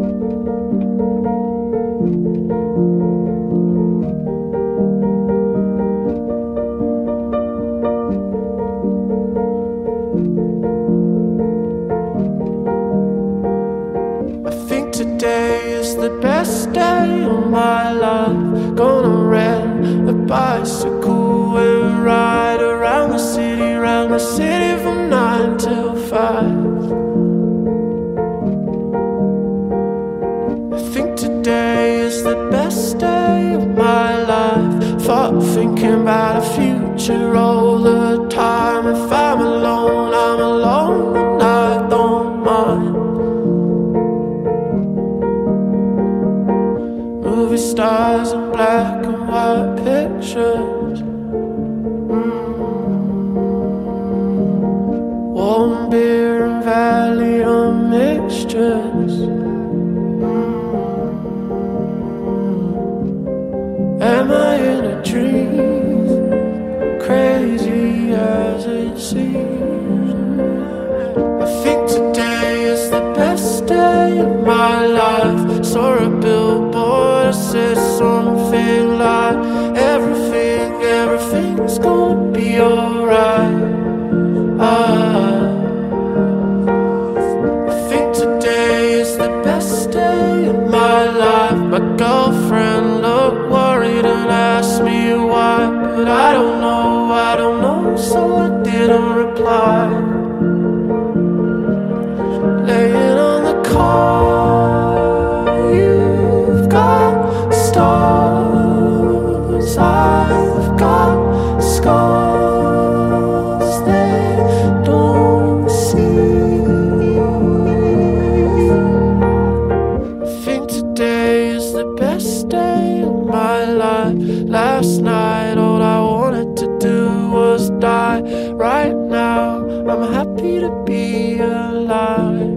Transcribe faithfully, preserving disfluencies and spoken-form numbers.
Today is the best day of my life. Gonna rent a bicycle and ride around the city, around the city from nine till five. I think today is the best day of my life. Thought thinking about the future all the time. If I'm alone, I'm alone and I don't mind. Movie stars and black and white pictures, mm. Warm beer and Valium mixtures, mm. Am I in a dream, crazy as it seems? I think today is the best day of my life. Saw a billboard, said something like everything, everything's gonna be alright. ah. I think today is the best day of my life. My girlfriend looked worried and asked me why, but I don't know, I don't know, so I didn't reply. Laying on the car, you've got stars, I've got scars they don't see. I think today is the best day of my life. Last night all I wanted to do was die. Right now I'm happy to be alive.